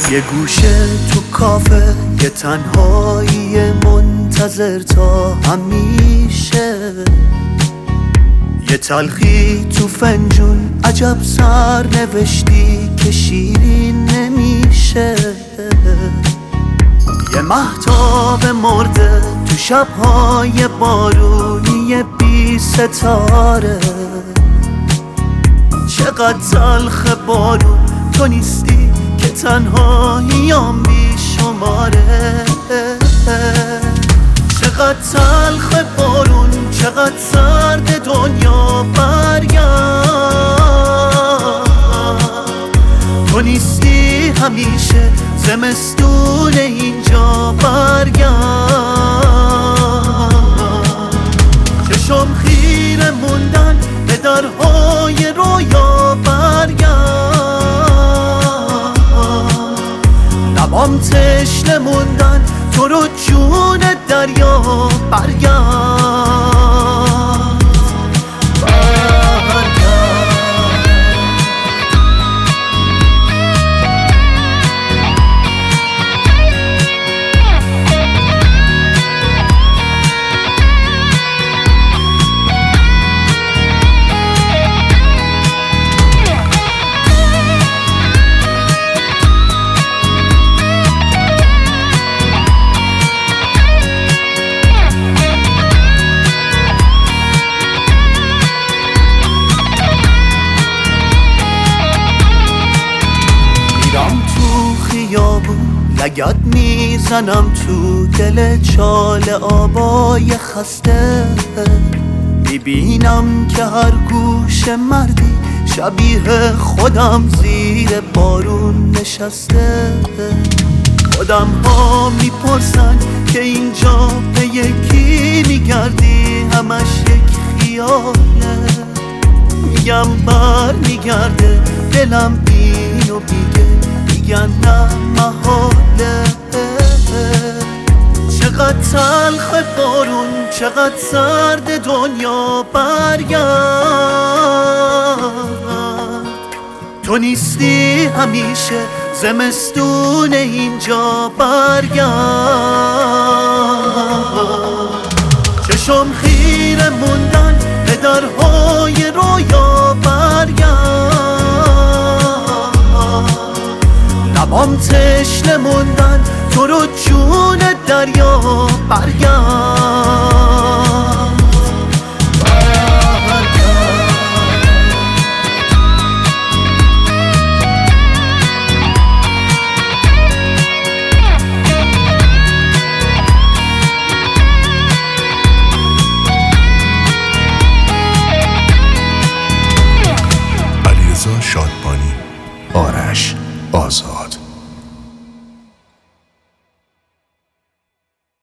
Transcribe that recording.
یه گوشه تو کافه، یه تنهایی منتظر تا همیشه، یه تلخی تو فنجون، عجب سر نوشتی که شیرین نمیشه. یه مهتاب مرده تو شبهای بارونی بی ستاره، چقدر تلخ بارون تو نیستی که تنهاییام بی شماره. چقدر تلخ بارون، چقدر سرد دنیا برگرد. تو نیستی همیشه، زمستون اینجا برگرد. چشم خیره موندن به درهای رویا برگرد. لبام تشنه موندن تو رو جون دریا برگرد. لگد میزنم تو دل چال آبای خسته، میبینم که هر گوش مردی شبیه خودم زیر بارون نشسته. خودم ها میپرسن که اینجا به یکی میگردی، همش یک خیاله. میگم بر میگرده دلم اینو بیگه، میگن نه محاله. چقدر تلخ بارون، چقدر سرد دنیا برگرد. تو نیستی همیشه، زمستون اینجا برگرد. چشم خیره موندن به درهای رویا برگرد. لبام تشنه موندن تو رو جون دریا برگرد.